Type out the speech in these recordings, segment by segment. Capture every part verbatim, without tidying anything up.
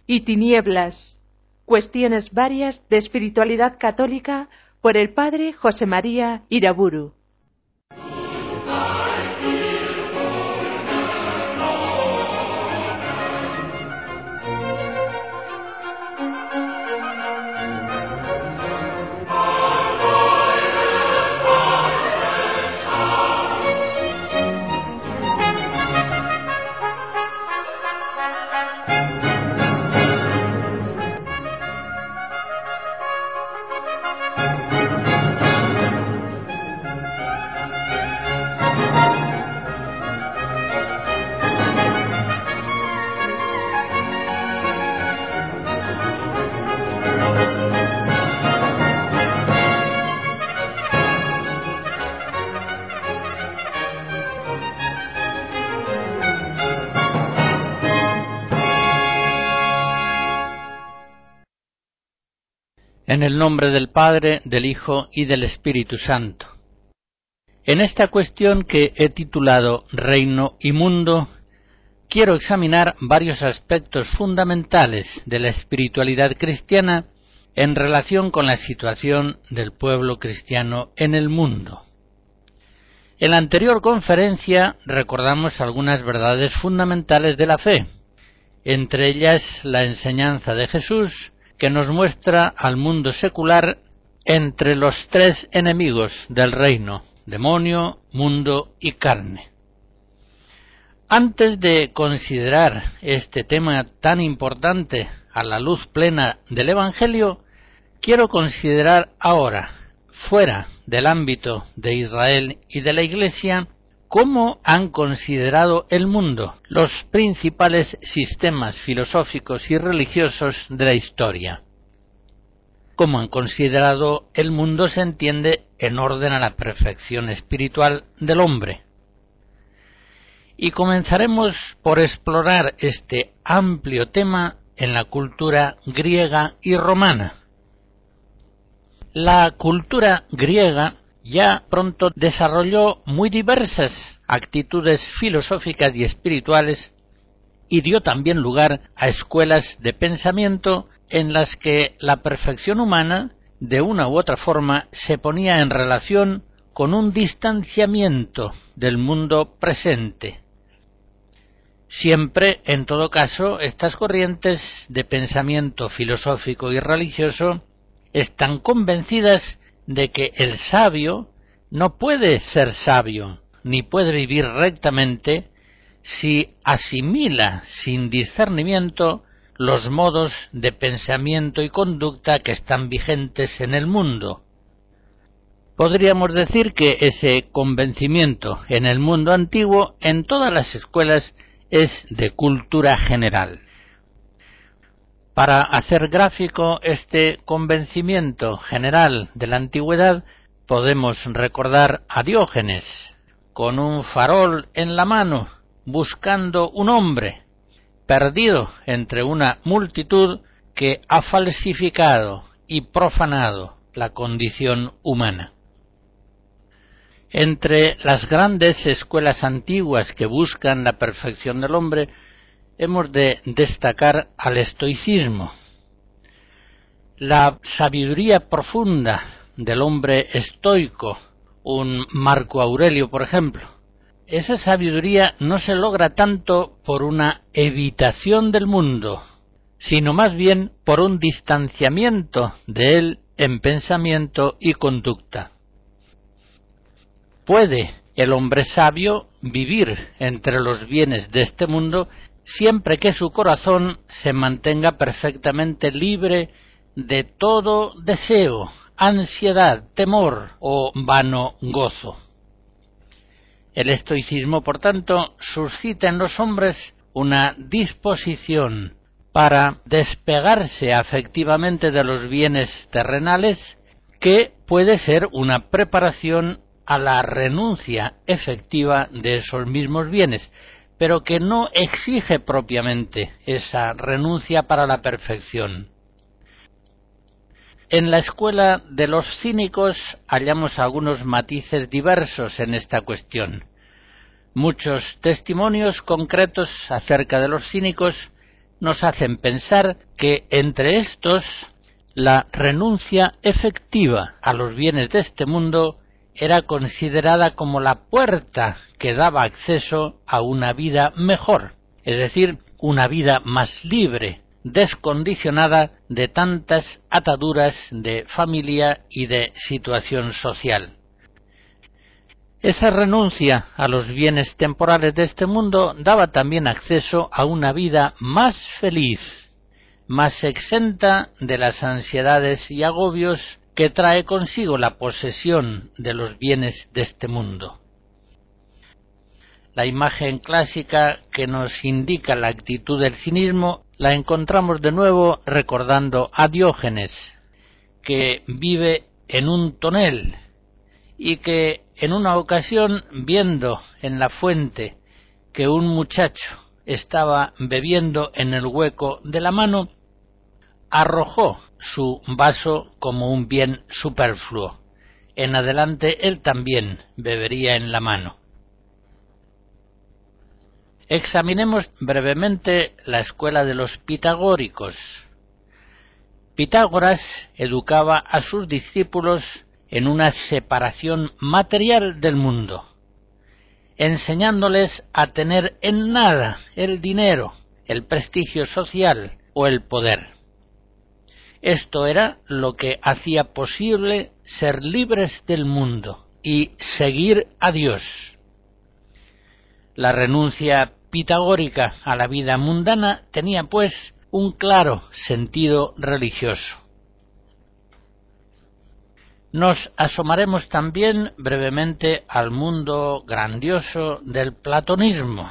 y tinieblas. Cuestiones varias de espiritualidad católica por el padre José María Iraburu. En el nombre del Padre, del Hijo y del Espíritu Santo. En esta cuestión que he titulado Reino y Mundo, quiero examinar varios aspectos fundamentales de la espiritualidad cristiana en relación con la situación del pueblo cristiano en el mundo. En la anterior conferencia recordamos algunas verdades fundamentales de la fe, entre ellas la enseñanza de Jesús, que nos muestra al mundo secular entre los tres enemigos del reino: demonio, mundo y carne. Antes de considerar este tema tan importante a la luz plena del Evangelio, quiero considerar ahora, fuera del ámbito de Israel y de la Iglesia, cómo han considerado el mundo los principales sistemas filosóficos y religiosos de la historia. Cómo han considerado el mundo se entiende en orden a la perfección espiritual del hombre. Y comenzaremos por explorar este amplio tema en la cultura griega y romana. La cultura griega ya pronto desarrolló muy diversas actitudes filosóficas y espirituales y dio también lugar a escuelas de pensamiento en las que la perfección humana, de una u otra forma, se ponía en relación con un distanciamiento del mundo presente. Siempre, en todo caso, estas corrientes de pensamiento filosófico y religioso están convencidas de que el sabio no puede ser sabio, ni puede vivir rectamente si asimila sin discernimiento los modos de pensamiento y conducta que están vigentes en el mundo. Podríamos decir que ese convencimiento en el mundo antiguo, en todas las escuelas, es de cultura general. Para hacer gráfico este convencimiento general de la antigüedad, podemos recordar a Diógenes, con un farol en la mano, buscando un hombre, perdido entre una multitud que ha falsificado y profanado la condición humana. Entre las grandes escuelas antiguas que buscan la perfección del hombre, hemos de destacar al estoicismo. La sabiduría profunda del hombre estoico, un Marco Aurelio, por ejemplo, esa sabiduría no se logra tanto por una evitación del mundo, sino más bien por un distanciamiento de él en pensamiento y conducta. ¿Puede el hombre sabio vivir entre los bienes de este mundo siempre que su corazón se mantenga perfectamente libre de todo deseo, ansiedad, temor o vano gozo? El estoicismo, por tanto, suscita en los hombres una disposición para despegarse afectivamente de los bienes terrenales, que puede ser una preparación a la renuncia efectiva de esos mismos bienes, pero que no exige propiamente esa renuncia para la perfección. En la escuela de los cínicos hallamos algunos matices diversos en esta cuestión. Muchos testimonios concretos acerca de los cínicos nos hacen pensar que entre estos la renuncia efectiva a los bienes de este mundo era considerada como la puerta que daba acceso a una vida mejor, es decir, una vida más libre, descondicionada de tantas ataduras de familia y de situación social. Esa renuncia a los bienes temporales de este mundo daba también acceso a una vida más feliz, más exenta de las ansiedades y agobios que trae consigo la posesión de los bienes de este mundo. La imagen clásica que nos indica la actitud del cinismo la encontramos de nuevo recordando a Diógenes, que vive en un tonel y que en una ocasión, viendo en la fuente que un muchacho estaba bebiendo en el hueco de la mano, arrojó su vaso como un bien superfluo. En adelante él también bebería en la mano. Examinemos brevemente la escuela de los pitagóricos. Pitágoras educaba a sus discípulos en una separación material del mundo, enseñándoles a tener en nada el dinero, el prestigio social o el poder. Esto era lo que hacía posible ser libres del mundo y seguir a Dios. La renuncia pitagórica a la vida mundana tenía, pues, un claro sentido religioso. Nos asomaremos también brevemente al mundo grandioso del platonismo.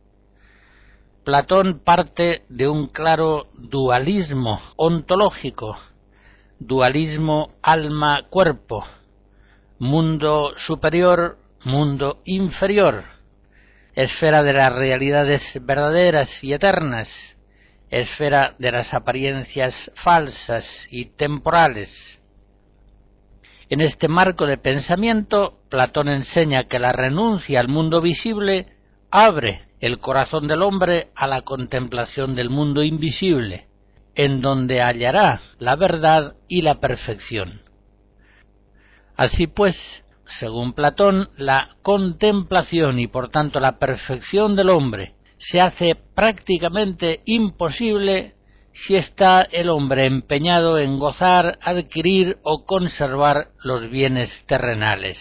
Platón parte de un claro dualismo ontológico, dualismo alma-cuerpo, mundo superior, mundo inferior, esfera de las realidades verdaderas y eternas, esfera de las apariencias falsas y temporales. En este marco de pensamiento, Platón enseña que la renuncia al mundo visible abre el corazón del hombre a la contemplación del mundo invisible, en donde hallará la verdad y la perfección. Así pues, según Platón, la contemplación y por tanto la perfección del hombre se hace prácticamente imposible si está el hombre empeñado en gozar, adquirir o conservar los bienes terrenales.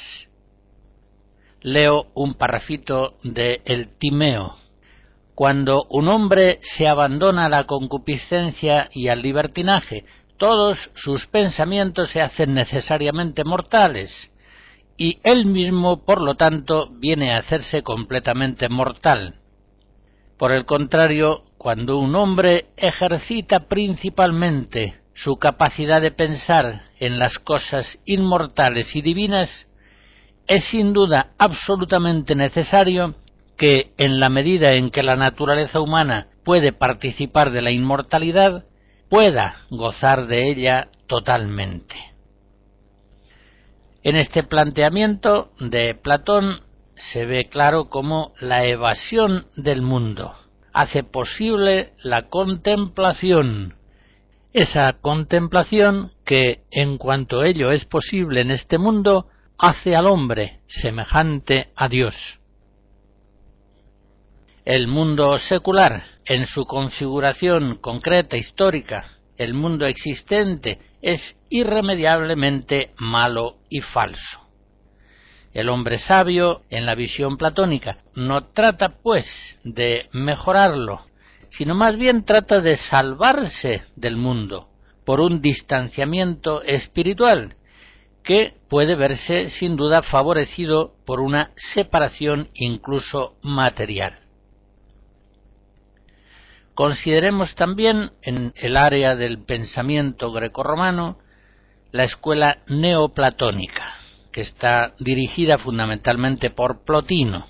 Leo un parrafito de El Timeo. Cuando un hombre se abandona a la concupiscencia y al libertinaje, todos sus pensamientos se hacen necesariamente mortales, y él mismo, por lo tanto, viene a hacerse completamente mortal. Por el contrario, cuando un hombre ejercita principalmente su capacidad de pensar en las cosas inmortales y divinas, es sin duda absolutamente necesario que, en la medida en que la naturaleza humana puede participar de la inmortalidad, pueda gozar de ella totalmente. En este planteamiento de Platón se ve claro cómo la evasión del mundo hace posible la contemplación, esa contemplación que, en cuanto ello es posible en este mundo, hace al hombre semejante a Dios. El mundo secular, en su configuración concreta histórica, el mundo existente, es irremediablemente malo y falso. El hombre sabio, en la visión platónica, no trata, pues, de mejorarlo, sino más bien trata de salvarse del mundo por un distanciamiento espiritual que puede verse sin duda favorecido por una separación incluso material. Consideremos también en el área del pensamiento grecorromano la escuela neoplatónica, que está dirigida fundamentalmente por Plotino.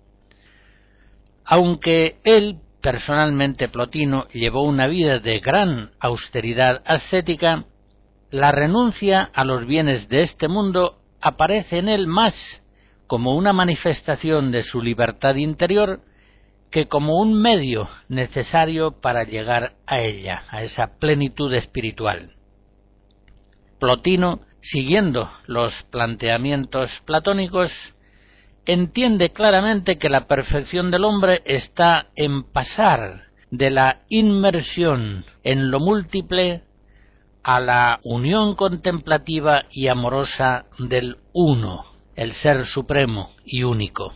Aunque él, personalmente Plotino, llevó una vida de gran austeridad ascética, la renuncia a los bienes de este mundo aparece en él más como una manifestación de su libertad interior que como un medio necesario para llegar a ella, a esa plenitud espiritual. Plotino, siguiendo los planteamientos platónicos, entiende claramente que la perfección del hombre está en pasar de la inmersión en lo múltiple a la unión contemplativa y amorosa del uno, el ser supremo y único.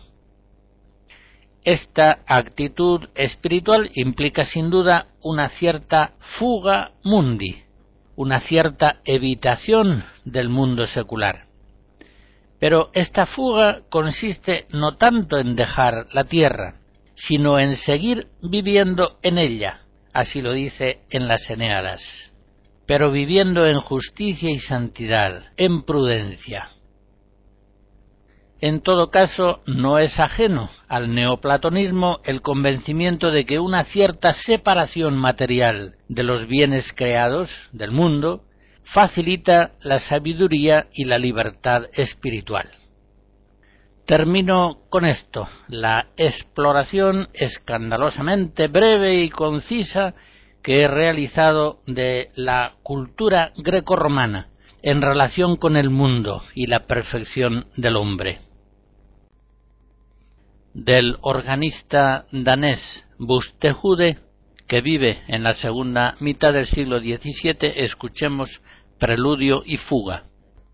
Esta actitud espiritual implica sin duda una cierta fuga mundi, una cierta evitación del mundo secular. Pero esta fuga consiste no tanto en dejar la tierra, sino en seguir viviendo en ella, así lo dice en las Eneadas, pero viviendo en justicia y santidad, en prudencia. En todo caso, no es ajeno al neoplatonismo el convencimiento de que una cierta separación material de los bienes creados del mundo facilita la sabiduría y la libertad espiritual. Termino con esto, la exploración escandalosamente breve y concisa que he realizado de la cultura grecorromana en relación con el mundo y la perfección del hombre. Del organista danés Buxtehude, que vive en la segunda mitad del siglo diecisiete, escuchemos Preludio y Fuga.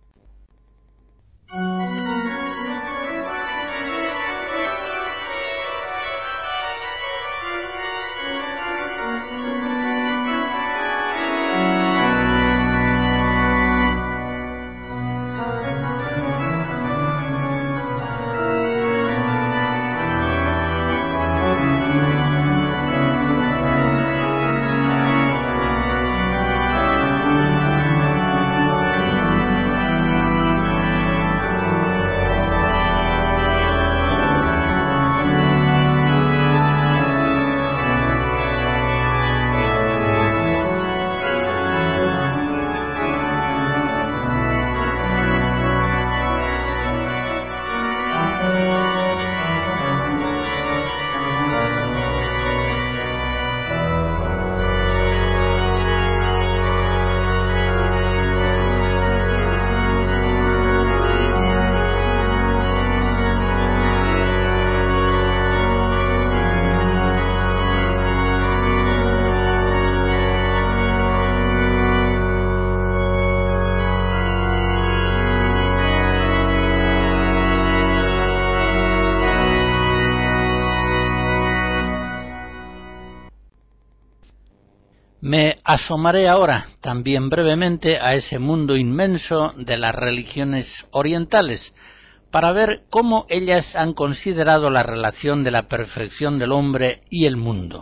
Me asomaré ahora, también brevemente, a ese mundo inmenso de las religiones orientales, para ver cómo ellas han considerado la relación de la perfección del hombre y el mundo.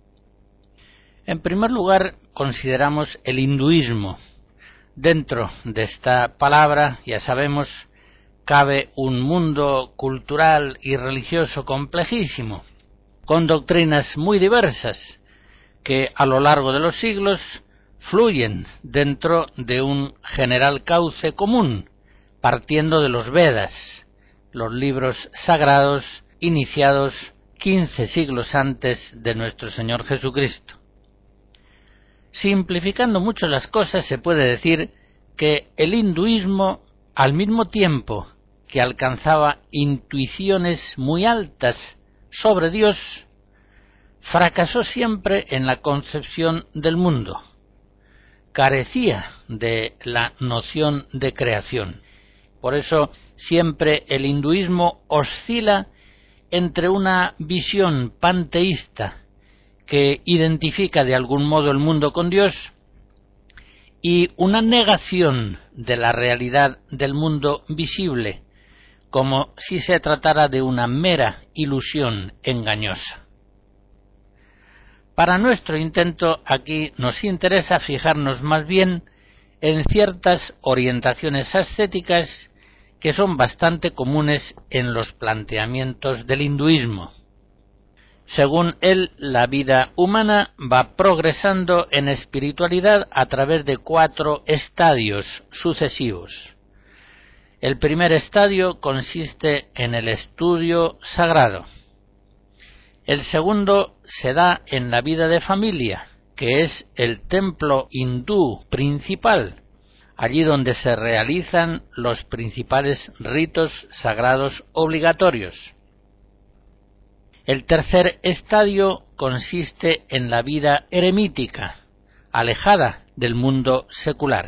En primer lugar, consideramos el hinduismo. Dentro de esta palabra, ya sabemos, cabe un mundo cultural y religioso complejísimo, con doctrinas muy diversas, que a lo largo de los siglos fluyen dentro de un general cauce común, partiendo de los Vedas, los libros sagrados iniciados quince siglos antes de nuestro Señor Jesucristo. Simplificando mucho las cosas, se puede decir que el hinduismo, al mismo tiempo que alcanzaba intuiciones muy altas sobre Dios, fracasó siempre en la concepción del mundo. Carecía de la noción de creación. Por eso siempre el hinduismo oscila entre una visión panteísta que identifica de algún modo el mundo con Dios y una negación de la realidad del mundo visible, como si se tratara de una mera ilusión engañosa. Para nuestro intento aquí nos interesa fijarnos más bien en ciertas orientaciones ascéticas que son bastante comunes en los planteamientos del hinduismo. Según él, la vida humana va progresando en espiritualidad a través de cuatro estadios sucesivos. El primer estadio consiste en el estudio sagrado. El segundo se da en la vida de familia, que es el templo hindú principal, allí donde se realizan los principales ritos sagrados obligatorios. El tercer estadio consiste en la vida eremítica, alejada del mundo secular.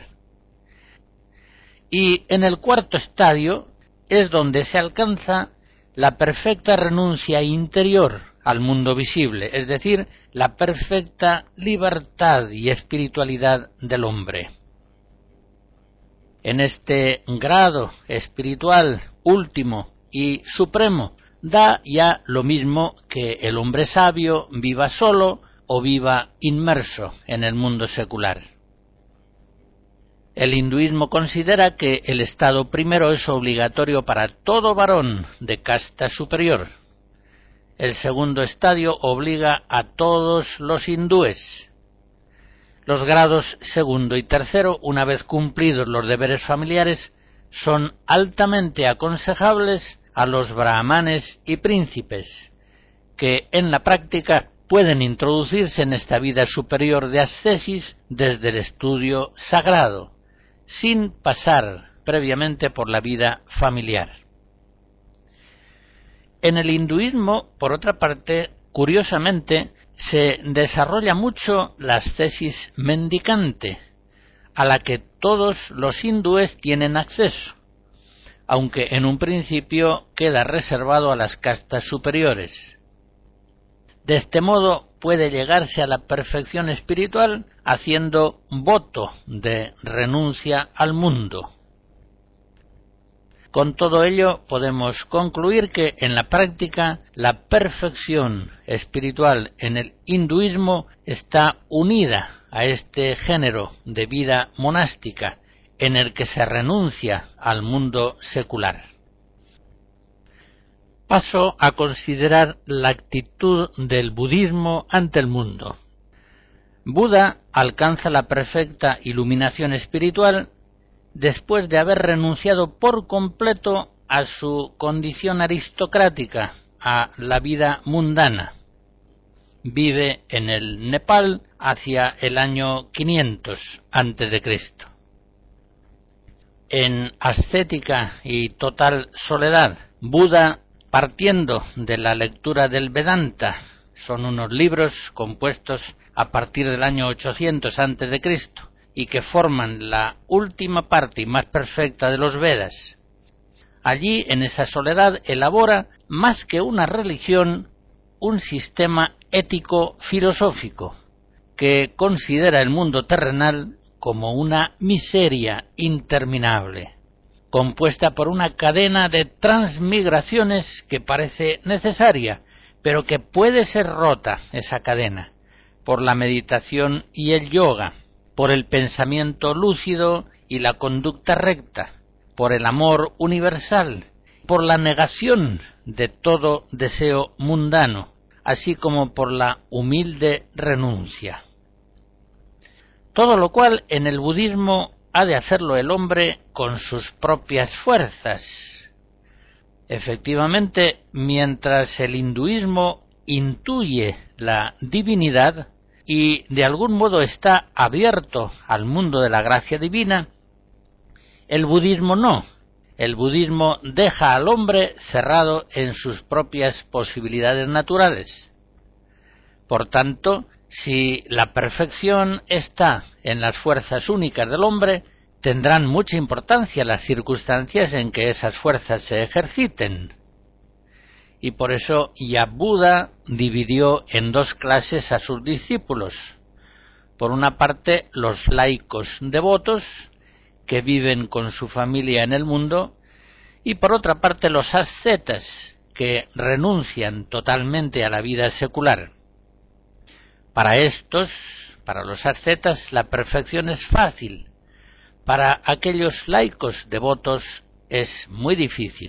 Y en el cuarto estadio es donde se alcanza la perfecta renuncia interior al mundo visible, es decir, la perfecta libertad y espiritualidad del hombre. En este grado espiritual último y supremo da ya lo mismo que el hombre sabio viva solo o viva inmerso en el mundo secular. El hinduismo considera que el estado primero es obligatorio para todo varón de casta superior. El segundo estadio obliga a todos los hindúes. Los grados segundo y tercero, una vez cumplidos los deberes familiares, son altamente aconsejables a los brahmanes y príncipes, que en la práctica pueden introducirse en esta vida superior de ascesis desde el estudio sagrado, sin pasar previamente por la vida familiar. En el hinduismo, por otra parte, curiosamente, se desarrolla mucho la ascesis mendicante, a la que todos los hindúes tienen acceso, aunque en un principio queda reservado a las castas superiores. De este modo puede llegarse a la perfección espiritual haciendo voto de renuncia al mundo. Con todo ello podemos concluir que en la práctica la perfección espiritual en el hinduismo está unida a este género de vida monástica en el que se renuncia al mundo secular. Paso a considerar la actitud del budismo ante el mundo. Buda alcanza la perfecta iluminación espiritual después de haber renunciado por completo a su condición aristocrática, a la vida mundana. Vive en el Nepal hacia el año quinientos antes de Cristo. En ascética y total soledad, Buda, partiendo de la lectura del Vedanta, son unos libros compuestos a partir del año ochocientos antes de Cristo y que forman la última parte y más perfecta de los Vedas. Allí, en esa soledad, elabora, más que una religión, un sistema ético-filosófico que considera el mundo terrenal como una miseria interminable, compuesta por una cadena de transmigraciones que parece necesaria, pero que puede ser rota, esa cadena, por la meditación y el yoga, por el pensamiento lúcido y la conducta recta, por el amor universal, por la negación de todo deseo mundano, así como por la humilde renuncia. Todo lo cual en el budismo ha de hacerlo el hombre con sus propias fuerzas. Efectivamente, mientras el hinduismo intuye la divinidad y de algún modo está abierto al mundo de la gracia divina, el budismo no. El budismo deja al hombre cerrado en sus propias posibilidades naturales. Por tanto, si la perfección está en las fuerzas únicas del hombre, tendrán mucha importancia las circunstancias en que esas fuerzas se ejerciten. Y por eso ya Buda dividió en dos clases a sus discípulos. Por una parte, los laicos devotos, que viven con su familia en el mundo, y por otra parte los ascetas, que renuncian totalmente a la vida secular. Para estos, para los ascetas, la perfección es fácil. Para aquellos laicos devotos es muy difícil.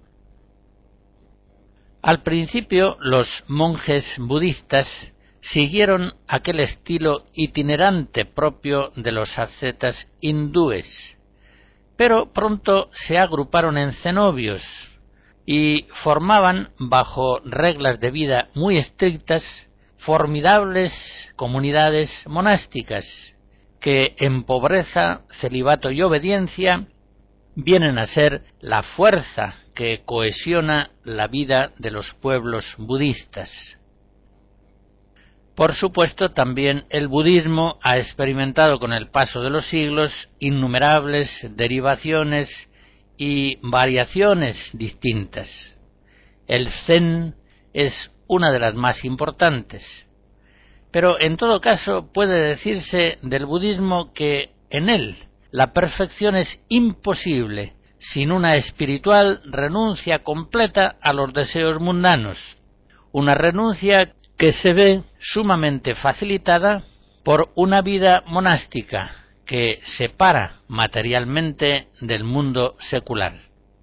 Al principio, los monjes budistas siguieron aquel estilo itinerante propio de los ascetas hindúes, pero pronto se agruparon en cenobios y formaban, bajo reglas de vida muy estrictas, formidables comunidades monásticas que en pobreza, celibato y obediencia vienen a ser la fuerza que cohesiona la vida de los pueblos budistas. Por supuesto, también el budismo ha experimentado con el paso de los siglos innumerables derivaciones y variaciones distintas. El Zen es una de las más importantes, pero en todo caso puede decirse del budismo que en él la perfección es imposible sin una espiritual renuncia completa a los deseos mundanos, una renuncia que se ve sumamente facilitada por una vida monástica que separa materialmente del mundo secular.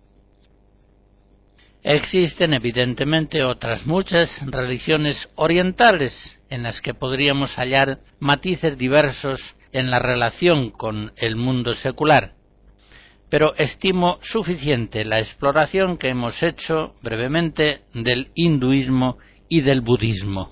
Existen evidentemente otras muchas religiones orientales en las que podríamos hallar matices diversos en la relación con el mundo secular, pero estimo suficiente la exploración que hemos hecho brevemente del hinduismo y del budismo.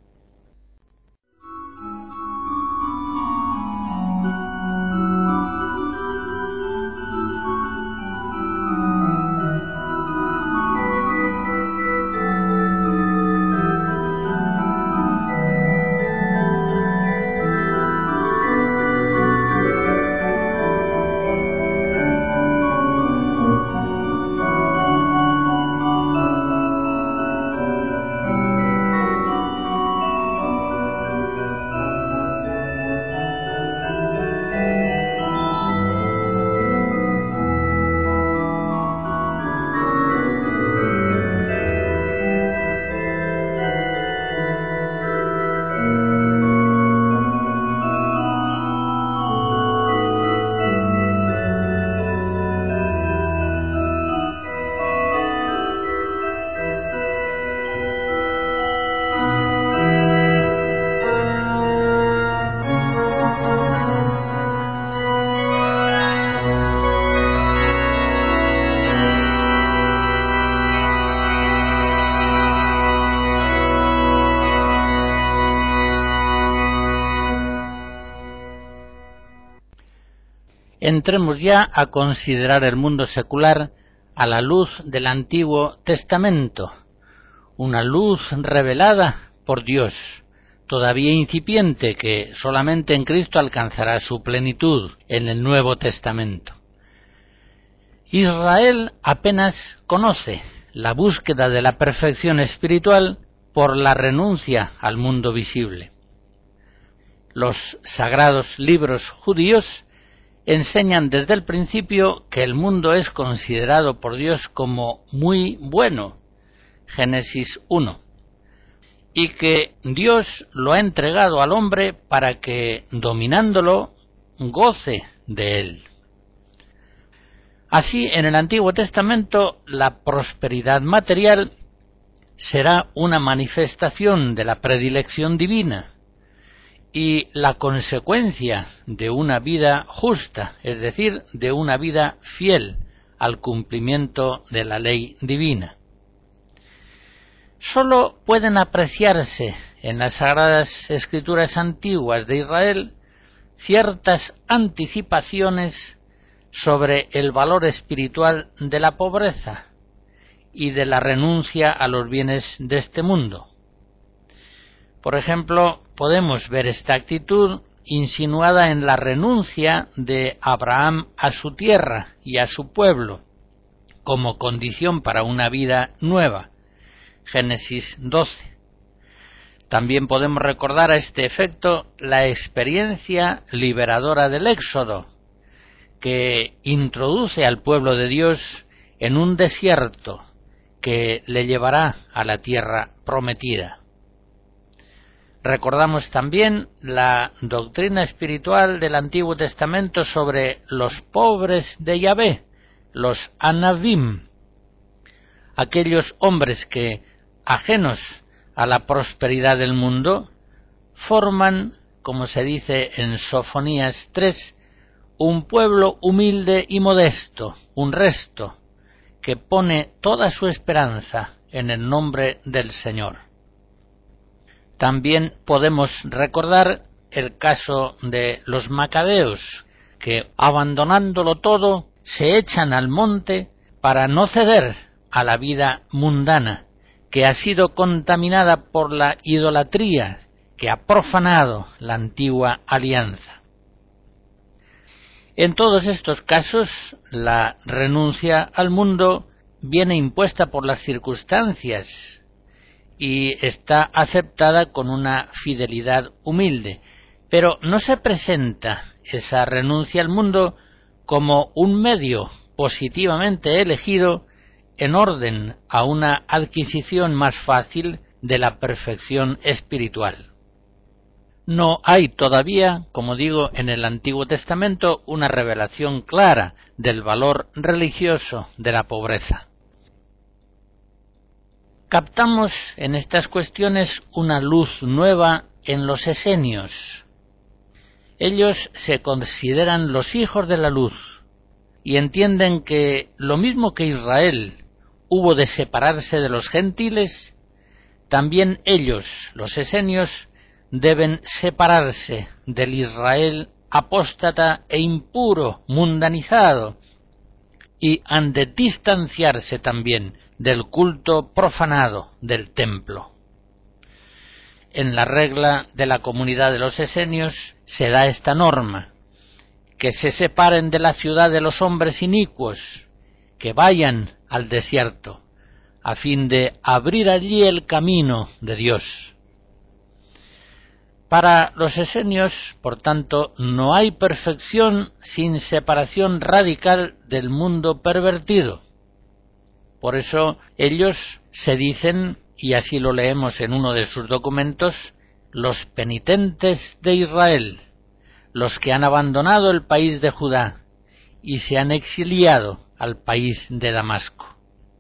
Entremos ya a considerar el mundo secular a la luz del Antiguo Testamento, una luz revelada por Dios, todavía incipiente, que solamente en Cristo alcanzará su plenitud en el Nuevo Testamento. Israel apenas conoce la búsqueda de la perfección espiritual por la renuncia al mundo visible. Los sagrados libros judíos enseñan desde el principio que el mundo es considerado por Dios como muy bueno, Génesis uno, y que Dios lo ha entregado al hombre para que, dominándolo, goce de él. Así, en el Antiguo Testamento, la prosperidad material será una manifestación de la predilección divina y la consecuencia de una vida justa, es decir, de una vida fiel al cumplimiento de la ley divina. Sólo pueden apreciarse en las Sagradas Escrituras antiguas de Israel ciertas anticipaciones sobre el valor espiritual de la pobreza y de la renuncia a los bienes de este mundo. Por ejemplo, podemos ver esta actitud insinuada en la renuncia de Abraham a su tierra y a su pueblo, como condición para una vida nueva, Génesis doce. También podemos recordar a este efecto la experiencia liberadora del Éxodo, que introduce al pueblo de Dios en un desierto que le llevará a la tierra prometida. Recordamos también la doctrina espiritual del Antiguo Testamento sobre los pobres de Yahvé, los Anavim, aquellos hombres que, ajenos a la prosperidad del mundo, forman, como se dice en Sofonías tres, un pueblo humilde y modesto, un resto, que pone toda su esperanza en el nombre del Señor. También podemos recordar el caso de los macabeos, que abandonándolo todo se echan al monte para no ceder a la vida mundana, que ha sido contaminada por la idolatría que ha profanado la antigua alianza. En todos estos casos, la renuncia al mundo viene impuesta por las circunstancias y está aceptada con una fidelidad humilde, pero no se presenta esa renuncia al mundo como un medio positivamente elegido en orden a una adquisición más fácil de la perfección espiritual. No hay todavía, como digo, en el Antiguo Testamento una revelación clara del valor religioso de la pobreza. Captamos en estas cuestiones una luz nueva en los esenios. Ellos se consideran los hijos de la luz y entienden que lo mismo que Israel hubo de separarse de los gentiles, también ellos, los esenios, deben separarse del Israel apóstata e impuro, mundanizado, y han de distanciarse también del culto profanado del templo. En la regla de la comunidad de los esenios se da esta norma: que se separen de la ciudad de los hombres inicuos, que vayan al desierto, a fin de abrir allí el camino de Dios. Para los esenios, por tanto, no hay perfección sin separación radical del mundo pervertido. Por eso ellos se dicen, y así lo leemos en uno de sus documentos, los penitentes de Israel, los que han abandonado el país de Judá y se han exiliado al país de Damasco.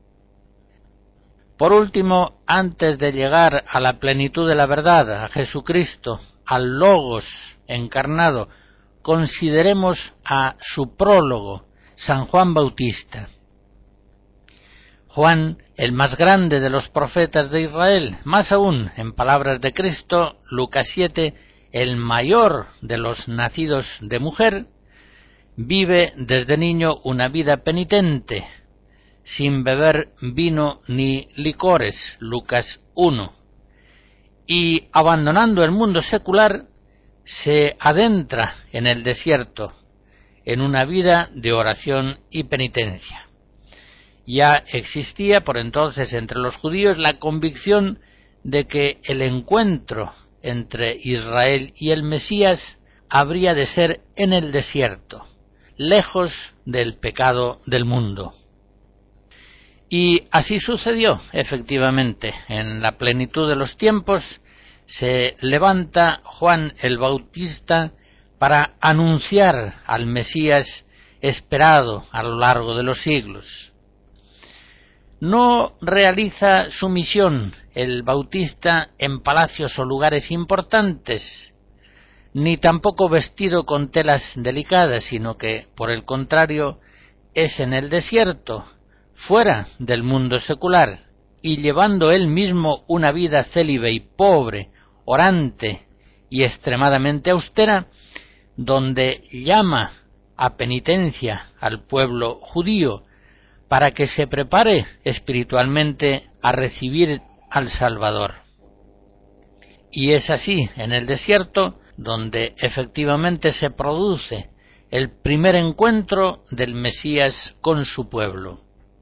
Por último, antes de llegar a la plenitud de la verdad, a Jesucristo, al Logos encarnado, consideremos a su prólogo, San Juan Bautista. Juan, el más grande de los profetas de Israel, más aún, en palabras de Cristo, Lucas siete, el mayor de los nacidos de mujer, vive desde niño una vida penitente, sin beber vino ni licores, Lucas uno, y abandonando el mundo secular, se adentra en el desierto, en una vida de oración y penitencia. Ya existía por entonces entre los judíos la convicción de que el encuentro entre Israel y el Mesías habría de ser en el desierto, lejos del pecado del mundo. Y así sucedió, efectivamente. En la plenitud de los tiempos se levanta Juan el Bautista para anunciar al Mesías esperado a lo largo de los siglos. No realiza su misión el Bautista en palacios o lugares importantes, ni tampoco vestido con telas delicadas, sino que, por el contrario, es en el desierto, fuera del mundo secular, y llevando él mismo una vida célibe y pobre, orante y extremadamente austera, donde llama a penitencia al pueblo judío para que se prepare espiritualmente a recibir al Salvador. Y es así, en el desierto, donde efectivamente se produce el primer encuentro del Mesías con su pueblo.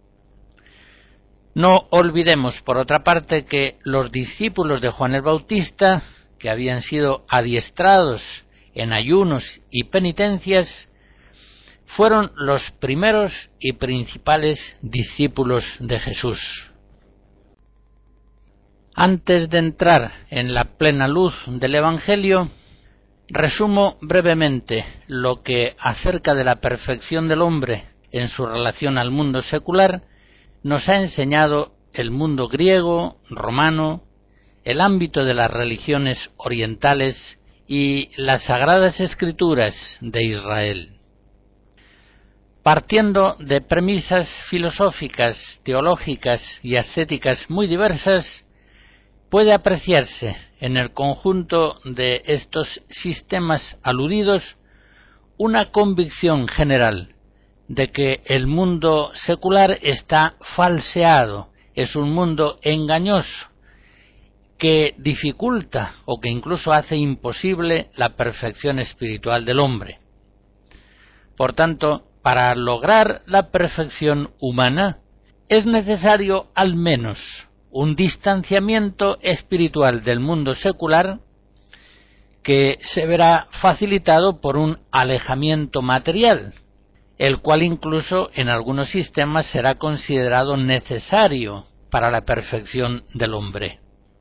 No olvidemos, por otra parte, que los discípulos de Juan el Bautista, que habían sido adiestrados en ayunos y penitencias, fueron los primeros y principales discípulos de Jesús. Antes de entrar en la plena luz del Evangelio, resumo brevemente lo que acerca de la perfección del hombre en su relación al mundo secular nos ha enseñado el mundo griego, romano, el ámbito de las religiones orientales y las sagradas escrituras de Israel. partiendo de premisas filosóficas, teológicas y ascéticas muy diversas, puede apreciarse en el conjunto de estos sistemas aludidos una convicción general de que el mundo secular está falseado, es un mundo engañoso, que dificulta o que incluso hace imposible la perfección espiritual del hombre. Por tanto, para lograr la perfección humana es necesario al menos un distanciamiento espiritual del mundo secular que se verá facilitado por un alejamiento material, el cual incluso en algunos sistemas será considerado necesario para la perfección del hombre.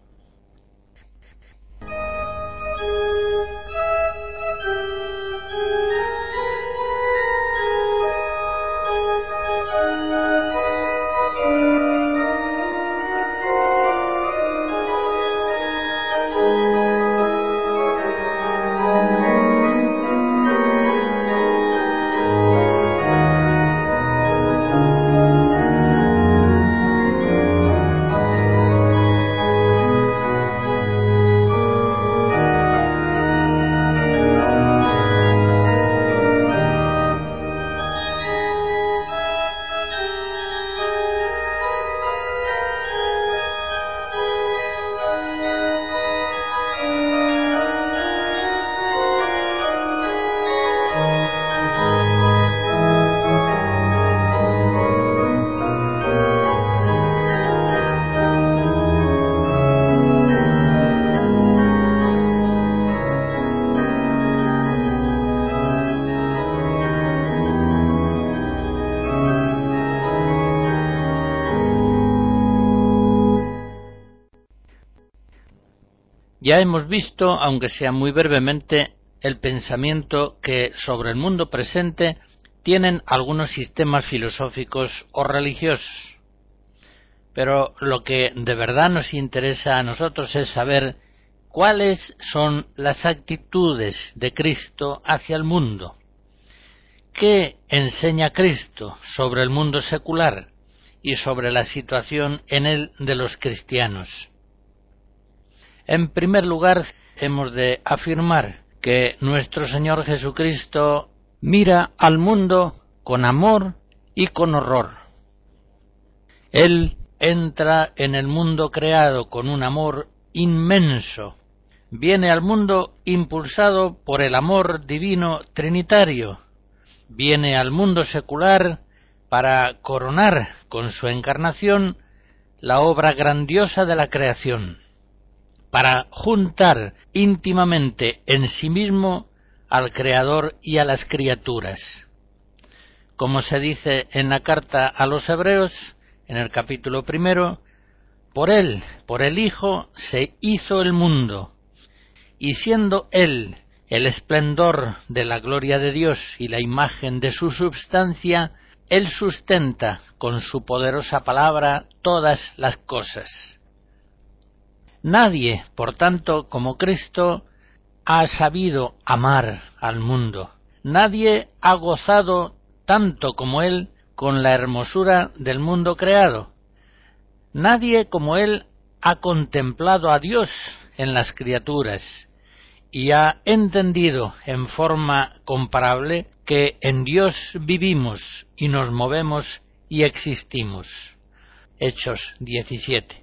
Ya hemos visto, aunque sea muy brevemente, el pensamiento que sobre el mundo presente tienen algunos sistemas filosóficos o religiosos. Pero lo que de verdad nos interesa a nosotros es saber cuáles son las actitudes de Cristo hacia el mundo. ¿Qué enseña Cristo sobre el mundo secular y sobre la situación en él de los cristianos? En primer lugar, hemos de afirmar que nuestro Señor Jesucristo mira al mundo con amor y con horror. Él entra en el mundo creado con un amor inmenso. Viene al mundo impulsado por el amor divino trinitario. Viene al mundo secular para coronar con su encarnación la obra grandiosa de la creación, para juntar íntimamente en sí mismo al Creador y a las criaturas. Como se dice en la carta a los Hebreos, en el capítulo primero, por Él, por el Hijo, se hizo el mundo, y siendo Él el esplendor de la gloria de Dios y la imagen de su substancia, Él sustenta con su poderosa palabra todas las cosas. Nadie, por tanto, como Cristo, ha sabido amar al mundo. Nadie ha gozado tanto como Él con la hermosura del mundo creado. Nadie como Él ha contemplado a Dios en las criaturas y ha entendido en forma comparable que en Dios vivimos y nos movemos y existimos. Hechos diecisiete.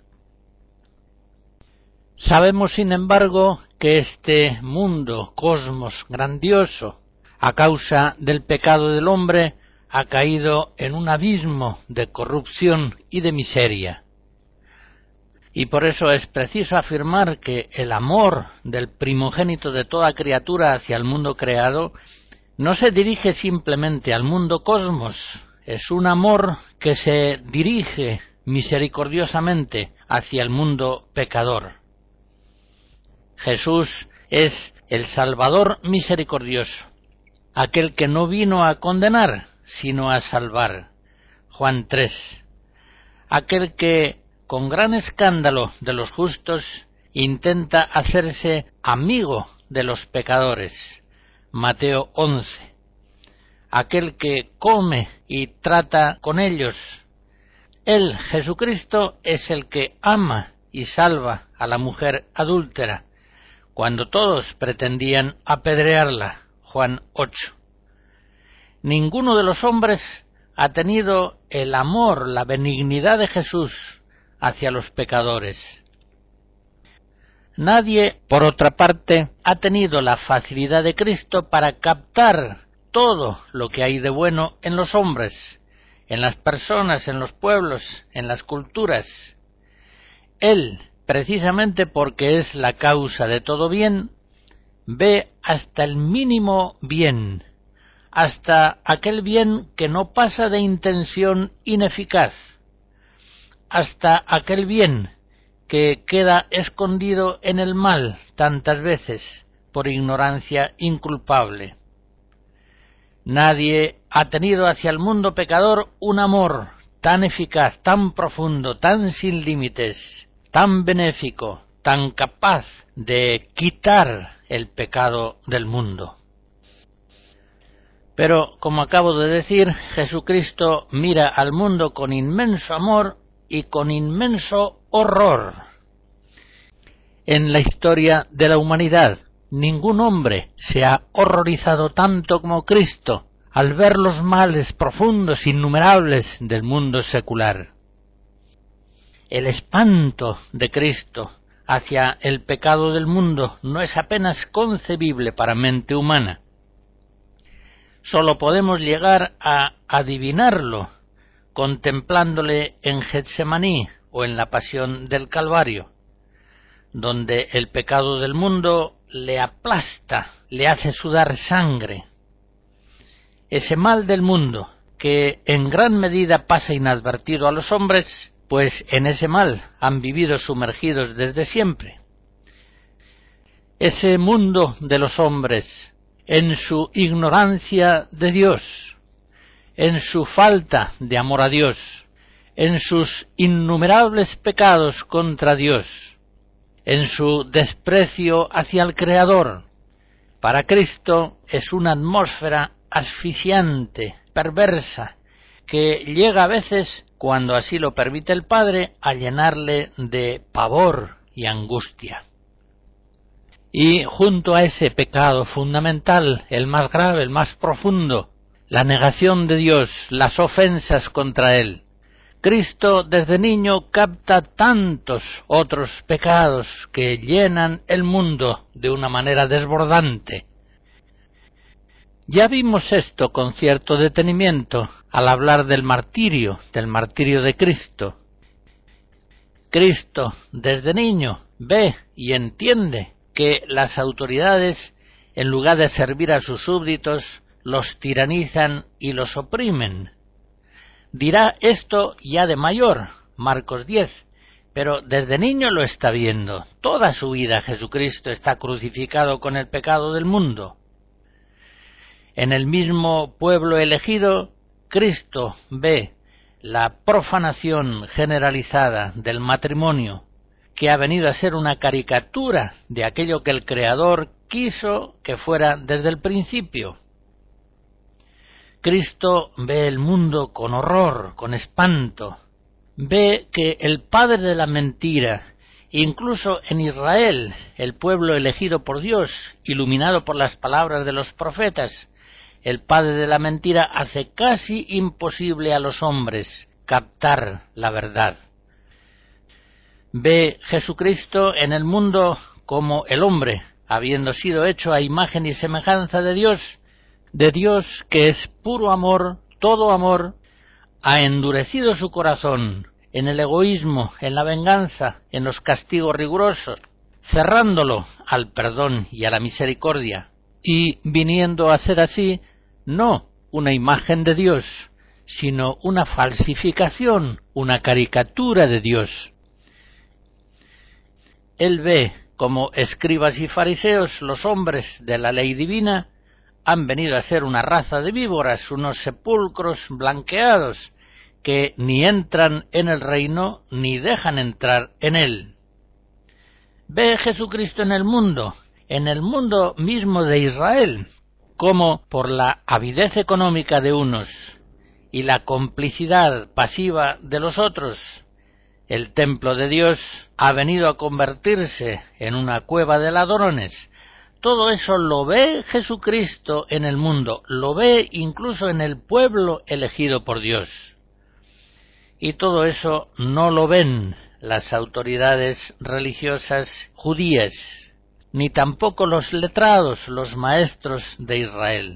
Sabemos, sin embargo, que este mundo, cosmos grandioso, a causa del pecado del hombre, ha caído en un abismo de corrupción y de miseria. Y por eso es preciso afirmar que el amor del primogénito de toda criatura hacia el mundo creado no se dirige simplemente al mundo cosmos, es un amor que se dirige misericordiosamente hacia el mundo pecador. Jesús es el Salvador misericordioso, aquel que no vino a condenar, sino a salvar. Juan tres. Aquel que, con gran escándalo de los justos, intenta hacerse amigo de los pecadores. Mateo once. aquel que come y trata con ellos. Él, Jesucristo, es el que ama y salva a la mujer adúltera, cuando todos pretendían apedrearla. Juan ocho. Ninguno de los hombres ha tenido el amor, la benignidad de Jesús hacia los pecadores. Nadie, por otra parte, ha tenido la facilidad de Cristo para captar todo lo que hay de bueno en los hombres, en las personas, en los pueblos, en las culturas. Él, precisamente porque es la causa de todo bien, ve hasta el mínimo bien, hasta aquel bien que no pasa de intención ineficaz, hasta aquel bien que queda escondido en el mal tantas veces por ignorancia inculpable. Nadie ha tenido hacia el mundo pecador un amor tan eficaz, tan profundo, tan sin límites, tan benéfico, tan capaz de quitar el pecado del mundo. Pero, como acabo de decir, Jesucristo mira al mundo con inmenso amor y con inmenso horror. En la historia de la humanidad, ningún hombre se ha horrorizado tanto como Cristo al ver los males profundos innumerables del mundo secular. El espanto de Cristo hacia el pecado del mundo no es apenas concebible para mente humana. Sólo podemos llegar a adivinarlo contemplándole en Getsemaní o en la pasión del Calvario, donde el pecado del mundo le aplasta, le hace sudar sangre. Ese mal del mundo, que en gran medida pasa inadvertido a los hombres, pues en ese mal han vivido sumergidos desde siempre. Ese mundo de los hombres, en su ignorancia de Dios, en su falta de amor a Dios, en sus innumerables pecados contra Dios, en su desprecio hacia el Creador, para Cristo es una atmósfera asfixiante, perversa, que llega a veces, cuando así lo permite el Padre, a llenarle de pavor y angustia. Y junto a ese pecado fundamental, el más grave, el más profundo, la negación de Dios, las ofensas contra Él, Cristo desde niño capta tantos otros pecados que llenan el mundo de una manera desbordante. Ya vimos esto con cierto detenimiento al hablar del martirio, del martirio de Cristo. Cristo desde niño ve y entiende que las autoridades, en lugar de servir a sus súbditos, los tiranizan y los oprimen. Dirá esto ya de mayor, Marcos diez, pero desde niño lo está viendo. Toda su vida Jesucristo está crucificado con el pecado del mundo. En el mismo pueblo elegido, Cristo ve la profanación generalizada del matrimonio, que ha venido a ser una caricatura de aquello que el Creador quiso que fuera desde el principio. Cristo ve el mundo con horror, con espanto. Ve que el padre de la mentira, incluso en Israel, el pueblo elegido por Dios, iluminado por las palabras de los profetas, el padre de la mentira hace casi imposible a los hombres captar la verdad. Ve Jesucristo en el mundo como el hombre, habiendo sido hecho a imagen y semejanza de Dios, de Dios que es puro amor, todo amor, ha endurecido su corazón en el egoísmo, en la venganza, en los castigos rigurosos, cerrándolo al perdón y a la misericordia, y viniendo a ser así, no una imagen de Dios, sino una falsificación, una caricatura de Dios. Él ve como escribas y fariseos, los hombres de la ley divina, han venido a ser una raza de víboras, unos sepulcros blanqueados, que ni entran en el reino ni dejan entrar en él. Ve Jesucristo en el mundo, en el mundo mismo de Israel, cómo por la avidez económica de unos y la complicidad pasiva de los otros, el templo de Dios ha venido a convertirse en una cueva de ladrones. Todo eso lo ve Jesucristo en el mundo, lo ve incluso en el pueblo elegido por Dios. Y todo eso no lo ven las autoridades religiosas judías, ni tampoco los letrados, los maestros de Israel.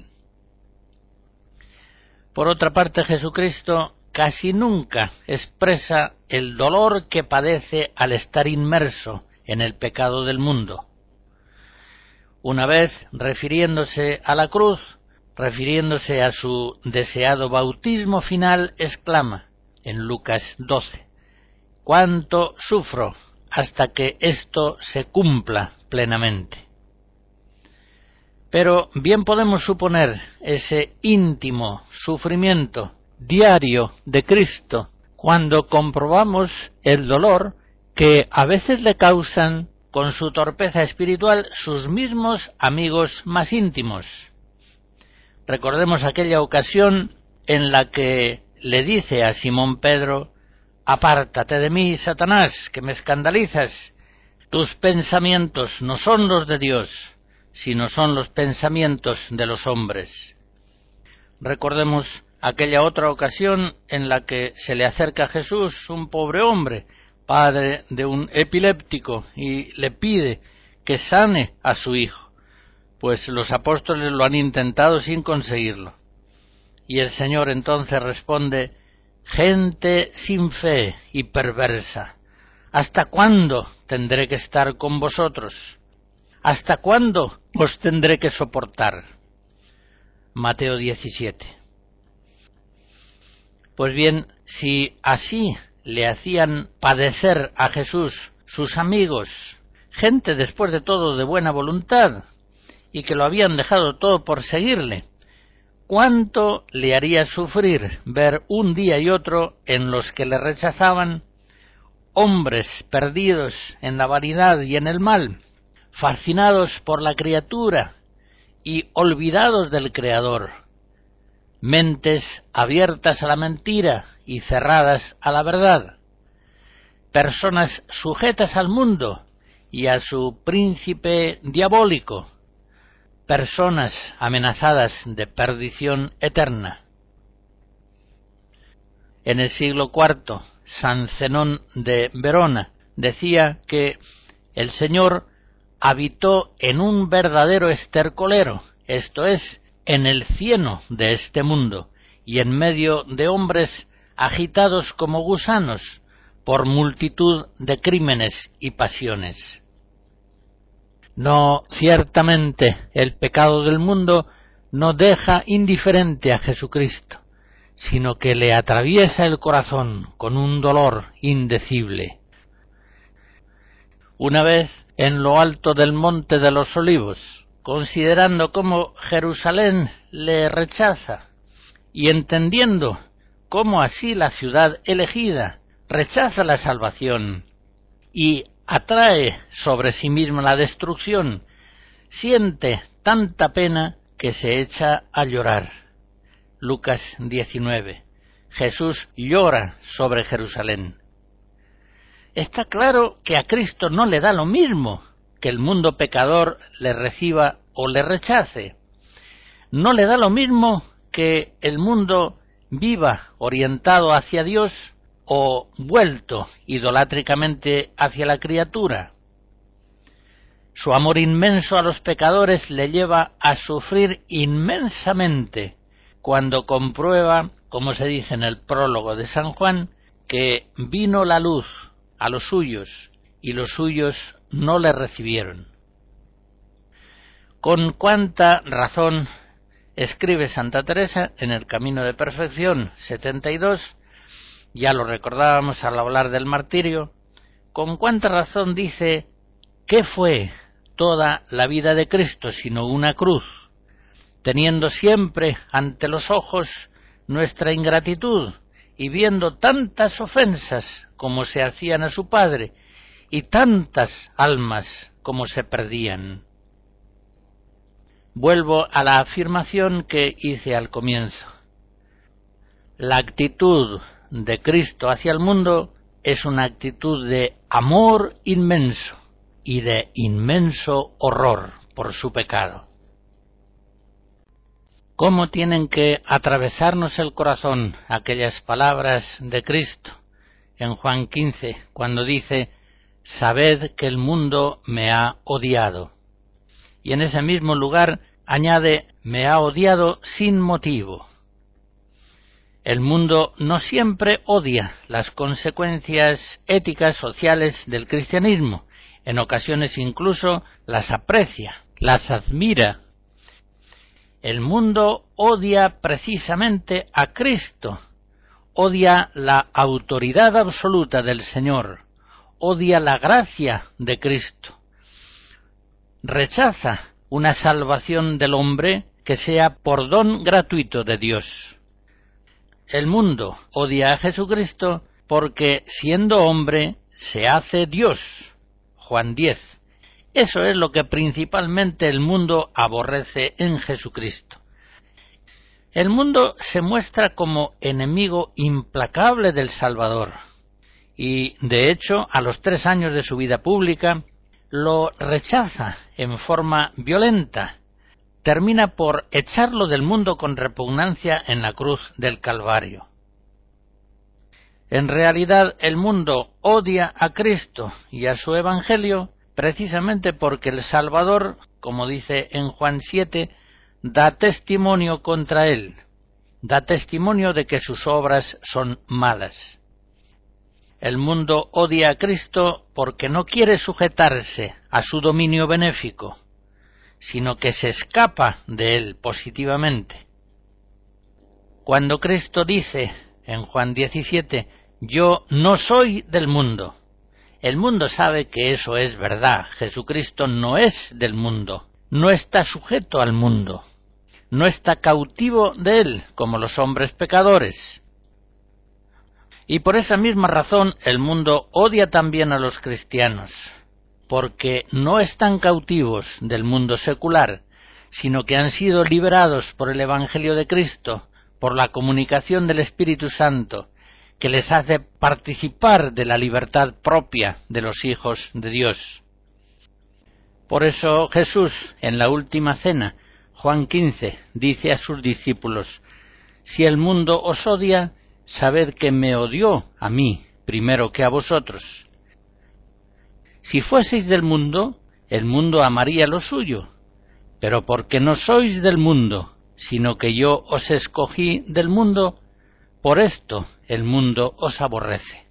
Por otra parte, Jesucristo casi nunca expresa el dolor que padece al estar inmerso en el pecado del mundo. Una vez, refiriéndose a la cruz, refiriéndose a su deseado bautismo final, exclama en Lucas doce: «¿Cuánto sufro hasta que esto se cumpla plenamente?» Pero bien podemos suponer ese íntimo sufrimiento diario de Cristo cuando comprobamos el dolor que a veces le causan con su torpeza espiritual sus mismos amigos más íntimos. Recordemos aquella ocasión en la que le dice a Simón Pedro: «Apártate de mí, Satanás, que me escandalizas. Tus pensamientos no son los de Dios, sino son los pensamientos de los hombres». Recordemos aquella otra ocasión en la que se le acerca a Jesús un pobre hombre, padre de un epiléptico, y le pide que sane a su hijo, pues los apóstoles lo han intentado sin conseguirlo. Y el Señor entonces responde: «Gente sin fe y perversa, ¿hasta cuándo tendré que estar con vosotros? ¿Hasta cuándo os tendré que soportar?». Mateo diecisiete. Pues bien, si así le hacían padecer a Jesús sus amigos, gente después de todo de buena voluntad, y que lo habían dejado todo por seguirle, ¿cuánto le haría sufrir ver un día y otro en los que le rechazaban hombres perdidos en la vanidad y en el mal, fascinados por la criatura y olvidados del Creador, mentes abiertas a la mentira y cerradas a la verdad, personas sujetas al mundo y a su príncipe diabólico, personas amenazadas de perdición eterna? En el siglo cuarto, San Zenón de Verona decía que el Señor habitó en un verdadero estercolero, esto es, en el cieno de este mundo, y en medio de hombres agitados como gusanos por multitud de crímenes y pasiones. No, ciertamente, el pecado del mundo no deja indiferente a Jesucristo, sino que le atraviesa el corazón con un dolor indecible. Una vez, en lo alto del Monte de los Olivos, considerando cómo Jerusalén le rechaza y entendiendo cómo así la ciudad elegida rechaza la salvación y atrae sobre sí misma la destrucción, siente tanta pena que se echa a llorar. Lucas diecinueve. Jesús llora sobre Jerusalén. Está claro que a Cristo no le da lo mismo que el mundo pecador le reciba o le rechace. No le da lo mismo que el mundo viva orientado hacia Dios o vuelto idolátricamente hacia la criatura. Su amor inmenso a los pecadores le lleva a sufrir inmensamente cuando comprueba, como se dice en el prólogo de San Juan, que vino la luz a los suyos y los suyos no le recibieron. Con cuánta razón escribe Santa Teresa en el Camino de Perfección setenta y dos, ya lo recordábamos al hablar del martirio, con cuánta razón dice: ¿qué fue toda la vida de Cristo sino una cruz? Teniendo siempre ante los ojos nuestra ingratitud y viendo tantas ofensas como se hacían a su Padre y tantas almas como se perdían. vuelvo a la afirmación que hice al comienzo. La actitud de Cristo hacia el mundo es una actitud de amor inmenso y de inmenso horror por su pecado. ¿Cómo tienen que atravesarnos el corazón aquellas palabras de Cristo en Juan quince, cuando dice: «Sabed que el mundo me ha odiado»? Y en ese mismo lugar añade: «me ha odiado sin motivo». El mundo no siempre odia las consecuencias éticas, sociales del cristianismo. En ocasiones incluso las aprecia, las admira. El mundo odia precisamente a Cristo, odia la autoridad absoluta del Señor, odia la gracia de Cristo. Rechaza una salvación del hombre que sea por don gratuito de Dios. El mundo odia a Jesucristo porque, siendo hombre, se hace Dios. Juan diez. Eso es lo que principalmente el mundo aborrece en Jesucristo. El mundo se muestra como enemigo implacable del Salvador y, de hecho, a los tres años de su vida pública, lo rechaza en forma violenta. Termina por echarlo del mundo con repugnancia en la cruz del Calvario. En realidad, el mundo odia a Cristo y a su Evangelio precisamente porque el Salvador, como dice en Juan siete, da testimonio contra él, da testimonio de que sus obras son malas. El mundo odia a Cristo porque no quiere sujetarse a su dominio benéfico, sino que se escapa de él positivamente. Cuando Cristo dice en Juan diecisiete, «Yo no soy del mundo», el mundo sabe que eso es verdad. Jesucristo no es del mundo, no está sujeto al mundo, no está cautivo de él como los hombres pecadores. Y por esa misma razón el mundo odia también a los cristianos, porque no están cautivos del mundo secular, sino que han sido liberados por el Evangelio de Cristo, por la comunicación del Espíritu Santo, que les hace participar de la libertad propia de los hijos de Dios. Por eso Jesús, en la última cena, Juan quince, dice a sus discípulos: «Si el mundo os odia, sabed que me odió a mí primero que a vosotros. Si fueseis del mundo, el mundo amaría lo suyo, pero porque no sois del mundo, sino que yo os escogí del mundo, por esto el mundo os aborrece».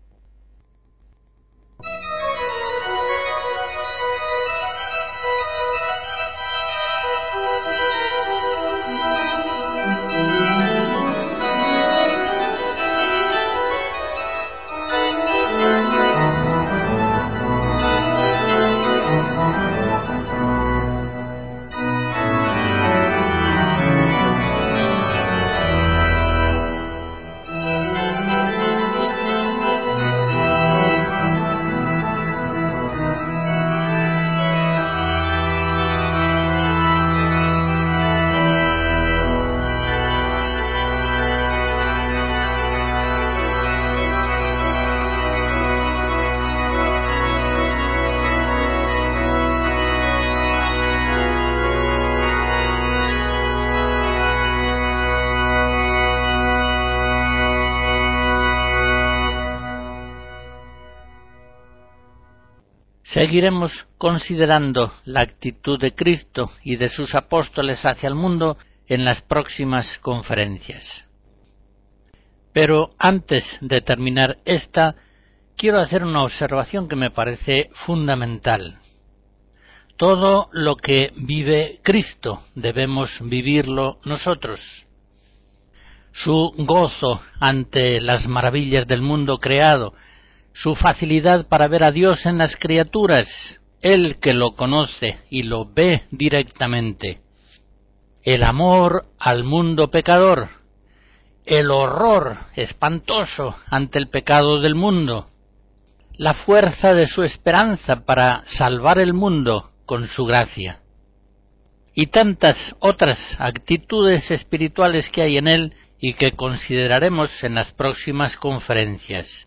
Seguiremos considerando la actitud de Cristo y de sus apóstoles hacia el mundo en las próximas conferencias. Pero antes de terminar esta, quiero hacer una observación que me parece fundamental. Todo lo que vive Cristo debemos vivirlo nosotros. Su gozo ante las maravillas del mundo creado, su facilidad para ver a Dios en las criaturas, Él que lo conoce y lo ve directamente, el amor al mundo pecador, el horror espantoso ante el pecado del mundo, la fuerza de su esperanza para salvar el mundo con su gracia, y tantas otras actitudes espirituales que hay en él y que consideraremos en las próximas conferencias.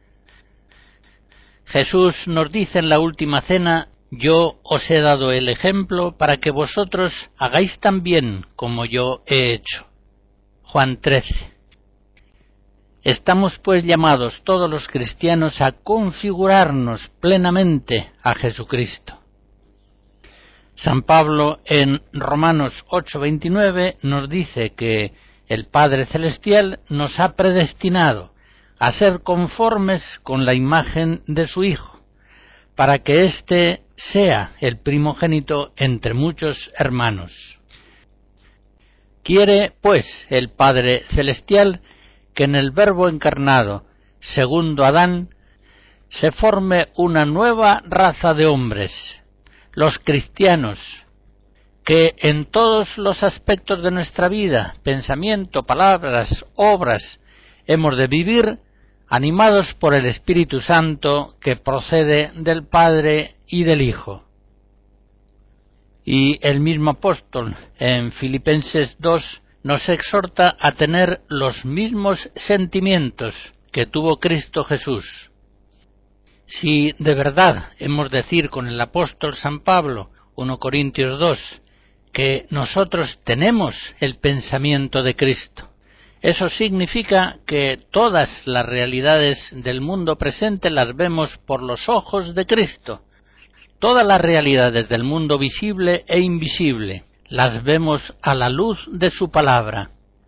Jesús nos dice en la última cena: yo os he dado el ejemplo para que vosotros hagáis también como yo he hecho. Juan trece. Estamos pues llamados todos los cristianos a configurarnos plenamente a Jesucristo. San Pablo en Romanos ocho veintinueve nos dice que el Padre Celestial nos ha predestinado a ser conformes con la imagen de su Hijo, para que éste sea el primogénito entre muchos hermanos. Quiere, pues, el Padre Celestial que en el Verbo encarnado, segundo Adán, se forme una nueva raza de hombres, los cristianos, que en todos los aspectos de nuestra vida, pensamiento, palabras, obras, hemos de vivir animados por el Espíritu Santo que procede del Padre y del Hijo. Y el mismo apóstol en Filipenses dos nos exhorta a tener los mismos sentimientos que tuvo Cristo Jesús. Si de verdad hemos de decir con el apóstol San Pablo, primera Corintios dos, que nosotros tenemos el pensamiento de Cristo, eso significa que todas las realidades del mundo presente las vemos por los ojos de Cristo. Todas las realidades del mundo visible e invisible las vemos a la luz de su palabra.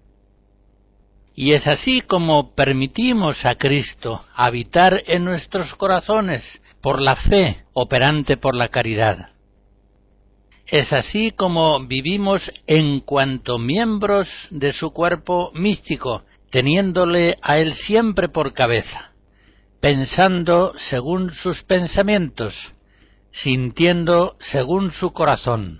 Y es así como permitimos a Cristo habitar en nuestros corazones por la fe operante por la caridad. Es así como vivimos en cuanto miembros de su cuerpo místico, teniéndole a él siempre por cabeza, pensando según sus pensamientos, sintiendo según su corazón.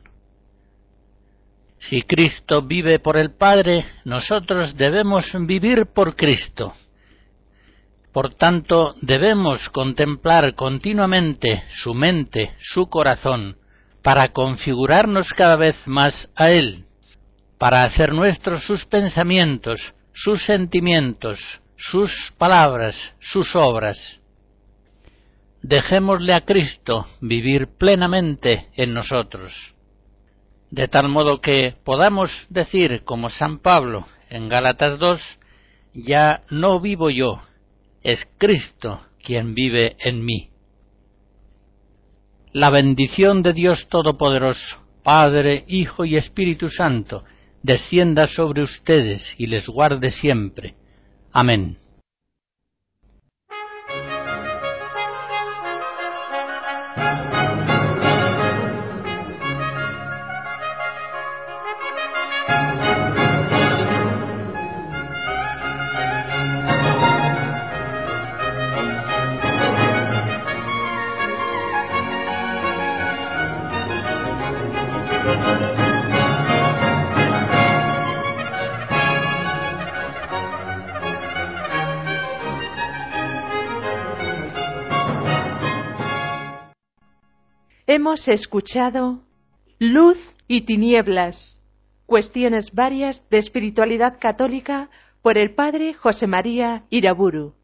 Si Cristo vive por el Padre, nosotros debemos vivir por Cristo. Por tanto, debemos contemplar continuamente su mente, su corazón, para configurarnos cada vez más a Él, para hacer nuestros sus pensamientos, sus sentimientos, sus palabras, sus obras. Dejémosle a Cristo vivir plenamente en nosotros, de tal modo que podamos decir, como San Pablo en Gálatas dos, ya no vivo yo, es Cristo quien vive en mí. La bendición de Dios Todopoderoso, Padre, Hijo y Espíritu Santo, descienda sobre ustedes y les guarde siempre. Amén. Hemos escuchado Luz y Tinieblas, cuestiones varias de espiritualidad católica por el padre José María Iraburu.